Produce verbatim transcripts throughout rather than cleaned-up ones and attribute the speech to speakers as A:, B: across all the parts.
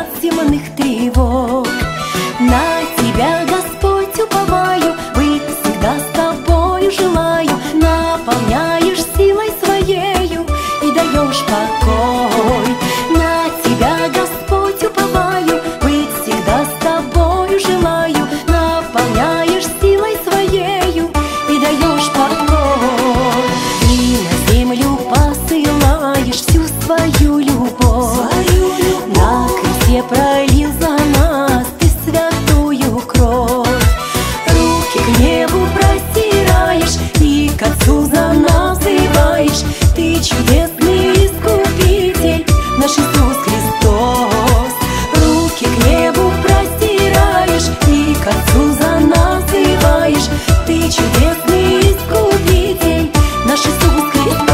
A: от земных тревог. На Тебя, Господь, уповаю, быть всегда с Тобою желаю. Наполняешь силой Своею и даешь покой. На Тебя, Господь, уповаю, быть всегда с Тобою желаю. Наполняешь силой Своею и даешь покой. И на землю посылаешь всю свою любовь. На кресте пролил за нас Ты святую кровь. Руки к небу простираешь и к Отцу за нас взываешь. Ты чудесный Искупитель, наш Иисус Христос. Руки к небу простираешь и к Отцу за нас взываешь. Ты чудесный Искупитель, наш Иисус Христос.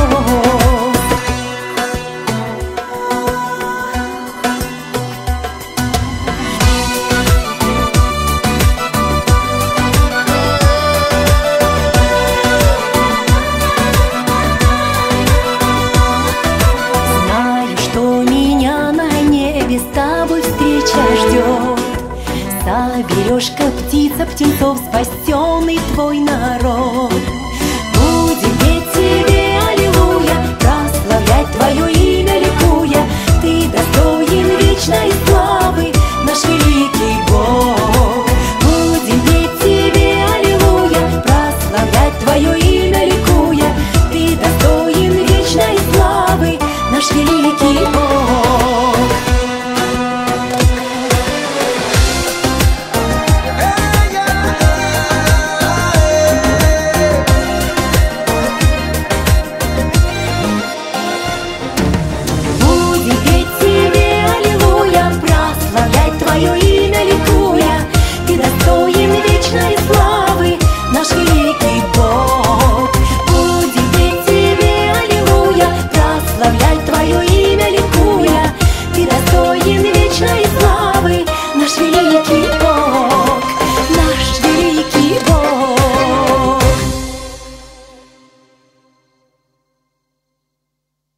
A: С Тобой встреча ждет. Соберешь, как птица птенцов, спасенный Твой народ.